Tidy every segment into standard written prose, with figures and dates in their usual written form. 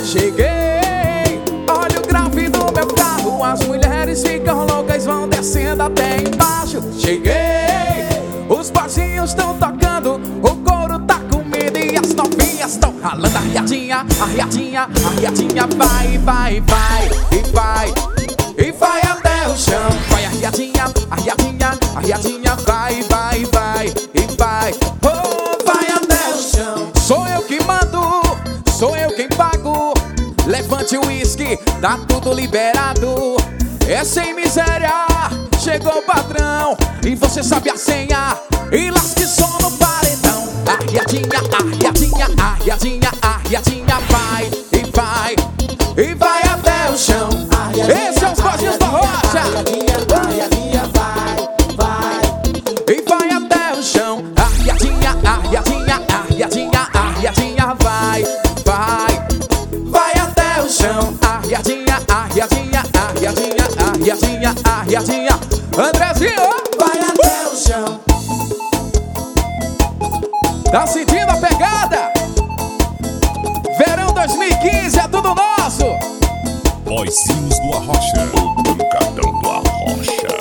Cheguei, olha o grave do meu carro. As mulheres ficam loucas, vão descendo até embaixo. Cheguei, os barzinhos estão tocando, o couro tá comendo e as novinhas estão ralando. Arriadinha, arriadinha, arriadinha, vai, vai, vai, e vai, e vai até o chão. Vai arriadinha, arriadinha, arriadinha, vai, vai, vai, e vai, oh, vai até o chão. Sou eu que mando, sou eu quem pago. Levante o uísque, tá tudo liberado. É sem miséria, chegou o patrão e você sabe a senha. E lasque som no paredão. Arriadinha, arriadinha, arriadinha, arriadinha, vai, e vai, e vai até o chão. Esses são os Gordinhos da Rocha. Arriadinha, arriadinha, vai, vai, e vai até o chão. Arriadinha, arriadinha, arriadinha, arriadinha, vai, vai, vai até o chão. Arriadinha, arriadinha, arriadinha, arriadinha, arriadinha, Andrezinho, vai até o chão. tá sentindo a pegada? Verão 2015 é tudo nosso. Boizinhos do Arrocha, o pancadão do Arrocha.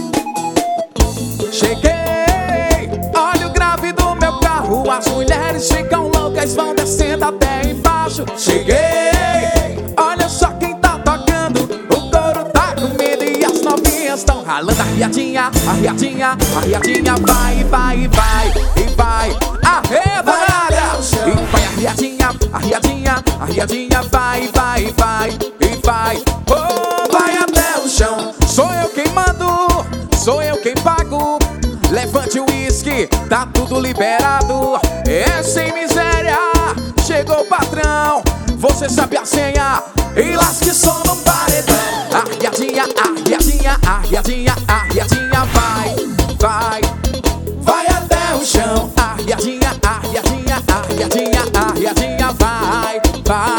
Cheguei, olha o grave do meu carro. As mulheres ficam loucas, vão descendo até embaixo. Cheguei, olha só quem tá tocando, o couro tá comendo e as novinhas estão ralando. Arriadinha, arriadinha, arriadinha, vai, vai, vai, e vai, arreda na área. E vai arriadinha, arriadinha, arriadinha, vai, vai, vai, e vai, oh, vai até o chão. Sou eu quem mando, sou eu quem pago. Levante o uísque, tá tudo liberado. É sem miséria, chegou o patrão, você sabe a senha. E lasque som no paredão. Arriadinha, arriadinha, arriadinha, arriadinha, vai, vai, vai até o chão. Arriadinha, arriadinha, arriadinha, arriadinha, vai, vai.